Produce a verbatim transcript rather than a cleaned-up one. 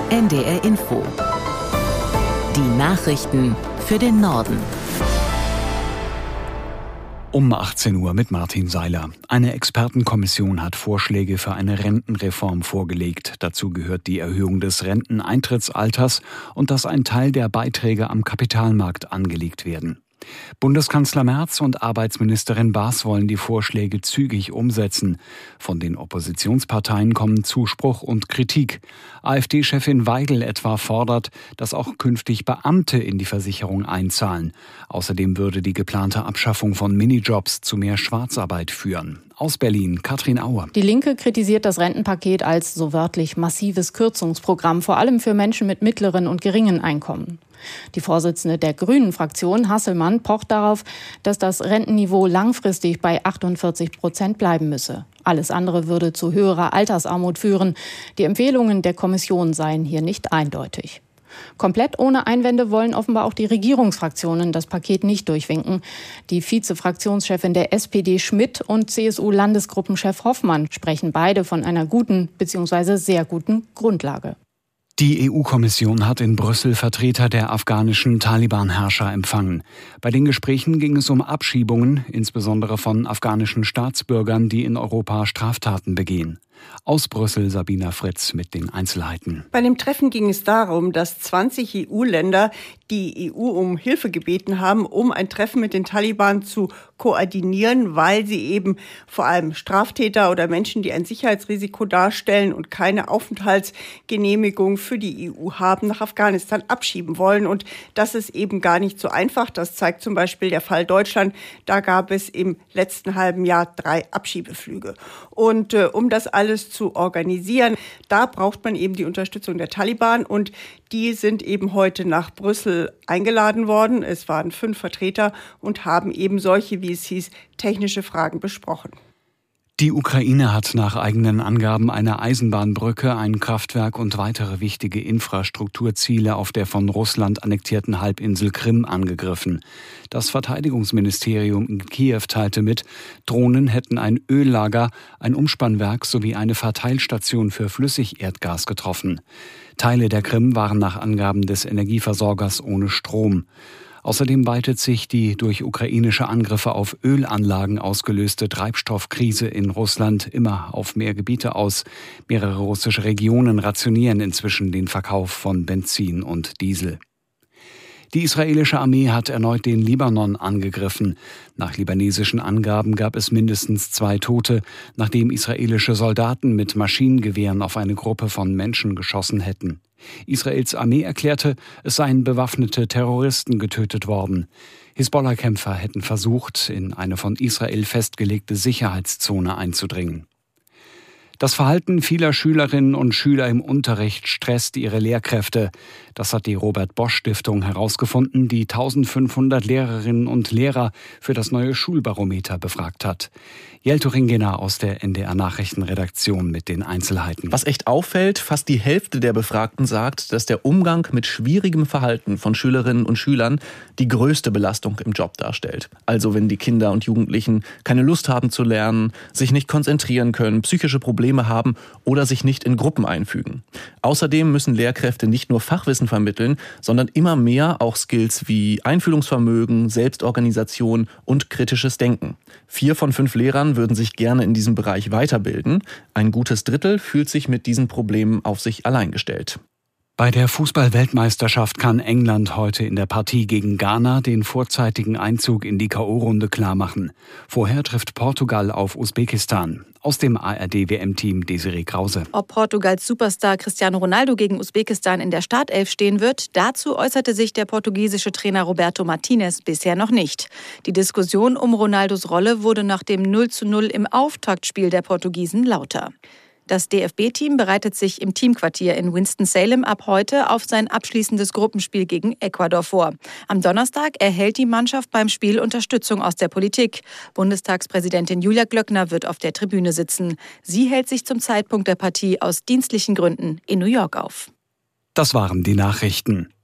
N D R Info. Die Nachrichten für den Norden. Um achtzehn Uhr mit Martin Seiler. Eine Expertenkommission hat Vorschläge für eine Rentenreform vorgelegt. Dazu gehört die Erhöhung des Renteneintrittsalters und dass ein Teil der Beiträge am Kapitalmarkt angelegt werden. Bundeskanzler Merz und Arbeitsministerin Baas wollen die Vorschläge zügig umsetzen. Von den Oppositionsparteien kommen Zuspruch und Kritik. AfD-Chefin Weigel etwa fordert, dass auch künftig Beamte in die Versicherung einzahlen. Außerdem würde die geplante Abschaffung von Minijobs zu mehr Schwarzarbeit führen. Aus Berlin, Katrin Auer. Die Linke kritisiert das Rentenpaket als so wörtlich massives Kürzungsprogramm, vor allem für Menschen mit mittleren und geringen Einkommen. Die Vorsitzende der Grünen-Fraktion, Hasselmann, pocht darauf, dass das Rentenniveau langfristig bei achtundvierzig Prozent bleiben müsse. Alles andere würde zu höherer Altersarmut führen. Die Empfehlungen der Kommission seien hier nicht eindeutig. Komplett ohne Einwände wollen offenbar auch die Regierungsfraktionen das Paket nicht durchwinken. Die Vize-Fraktionschefin der S P D Schmidt und C S U-Landesgruppenchef Hoffmann sprechen beide von einer guten bzw. sehr guten Grundlage. Die E U-Kommission hat in Brüssel Vertreter der afghanischen Taliban-Herrscher empfangen. Bei den Gesprächen ging es um Abschiebungen, insbesondere von afghanischen Staatsbürgern, die in Europa Straftaten begehen. Aus Brüssel Sabina Fritz mit den Einzelheiten. Bei dem Treffen ging es darum, dass zwanzig E U-Länder die E U um Hilfe gebeten haben, um ein Treffen mit den Taliban zu koordinieren, weil sie eben vor allem Straftäter oder Menschen, die ein Sicherheitsrisiko darstellen und keine Aufenthaltsgenehmigung für die E U haben, nach Afghanistan abschieben wollen. Und das ist eben gar nicht so einfach. Das zeigt zum Beispiel der Fall Deutschland. Da gab es im letzten halben Jahr drei Abschiebeflüge. Und äh, um das alles zu organisieren, da braucht man eben die Unterstützung der Taliban. Und die sind eben heute nach Brüssel eingeladen worden. Es waren fünf Vertreter und haben eben solche, wie es hieß, technische Fragen besprochen. Die Ukraine hat nach eigenen Angaben eine Eisenbahnbrücke, ein Kraftwerk und weitere wichtige Infrastrukturziele auf der von Russland annektierten Halbinsel Krim angegriffen. Das Verteidigungsministerium in Kiew teilte mit, Drohnen hätten ein Öllager, ein Umspannwerk sowie eine Verteilstation für Flüssigerdgas getroffen. Teile der Krim waren nach Angaben des Energieversorgers ohne Strom. Außerdem weitet sich die durch ukrainische Angriffe auf Ölanlagen ausgelöste Treibstoffkrise in Russland immer auf mehr Gebiete aus. Mehrere russische Regionen rationieren inzwischen den Verkauf von Benzin und Diesel. Die israelische Armee hat erneut den Libanon angegriffen. Nach libanesischen Angaben gab es mindestens zwei Tote, nachdem israelische Soldaten mit Maschinengewehren auf eine Gruppe von Menschen geschossen hätten. Israels Armee erklärte, es seien bewaffnete Terroristen getötet worden. Hisbollah-Kämpfer hätten versucht, in eine von Israel festgelegte Sicherheitszone einzudringen. Das Verhalten vieler Schülerinnen und Schüler im Unterricht stresst ihre Lehrkräfte. Das hat die Robert-Bosch-Stiftung herausgefunden, die eintausendfünfhundert Lehrerinnen und Lehrer für das neue Schulbarometer befragt hat. Jelto Ringena aus der N D R-Nachrichtenredaktion mit den Einzelheiten. Was echt auffällt, fast die Hälfte der Befragten sagt, dass der Umgang mit schwierigem Verhalten von Schülerinnen und Schülern die größte Belastung im Job darstellt. Also wenn die Kinder und Jugendlichen keine Lust haben zu lernen, sich nicht konzentrieren können, psychische Probleme haben oder sich nicht in Gruppen einfügen. Außerdem müssen Lehrkräfte nicht nur Fachwissen vermitteln, sondern immer mehr auch Skills wie Einfühlungsvermögen, Selbstorganisation und kritisches Denken. Vier von fünf Lehrern würden sich gerne in diesem Bereich weiterbilden. Ein gutes Drittel fühlt sich mit diesen Problemen auf sich allein gestellt. Bei der Fußball-Weltmeisterschaft kann England heute in der Partie gegen Ghana den vorzeitigen Einzug in die K O-Runde klarmachen. Vorher trifft Portugal auf Usbekistan. Aus dem A R D-W M-Team Desiree Krause. Ob Portugals Superstar Cristiano Ronaldo gegen Usbekistan in der Startelf stehen wird, dazu äußerte sich der portugiesische Trainer Roberto Martinez bisher noch nicht. Die Diskussion um Ronaldos Rolle wurde nach dem null zu null im Auftaktspiel der Portugiesen lauter. Das D F B-Team bereitet sich im Teamquartier in Winston-Salem ab heute auf sein abschließendes Gruppenspiel gegen Ecuador vor. Am Donnerstag erhält die Mannschaft beim Spiel Unterstützung aus der Politik. Bundestagspräsidentin Julia Glöckner wird auf der Tribüne sitzen. Sie hält sich zum Zeitpunkt der Partie aus dienstlichen Gründen in New York auf. Das waren die Nachrichten.